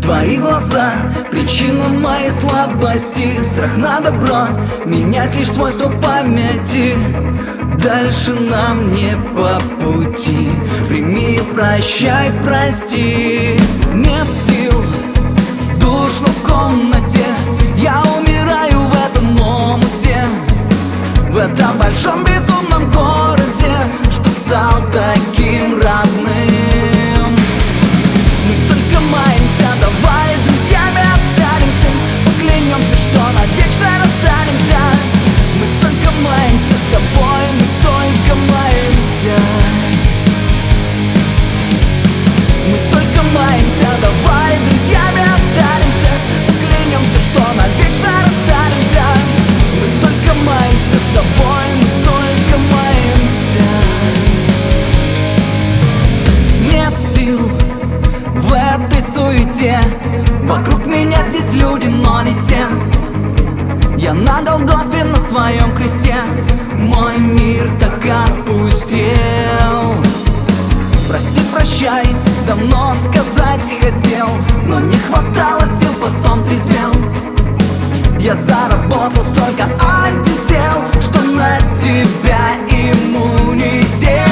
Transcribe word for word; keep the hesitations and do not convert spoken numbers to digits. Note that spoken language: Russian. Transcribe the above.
Твои глаза — причина моей слабости. Страх на добро менять лишь свойства памяти. Дальше нам не по пути. Прими, прощай, прости. Нет сил, душно в комнате. Я умираю в этом омуте, в этом большом безумном городе, что стал таким родным. Мы только маемся, давай друзьями останемся. Поклянемся, что навечно расстанемся. Мы только маемся с тобой, мы только маемся. Мы только маемся, давай друзьями останемся. Поклянемся, что навечно расстанемся. Мы только маемся с тобой, мы только маемся. Нет сил в этой суете. Вокруг меня здесь люди, но не те. Я на Голгофе, на своем кресте. Мой мир так опустел. Прости, прощай, давно сказать хотел, но не хватало сил, потом трезвел. Я заработал столько антител, что на тебя иммунитет.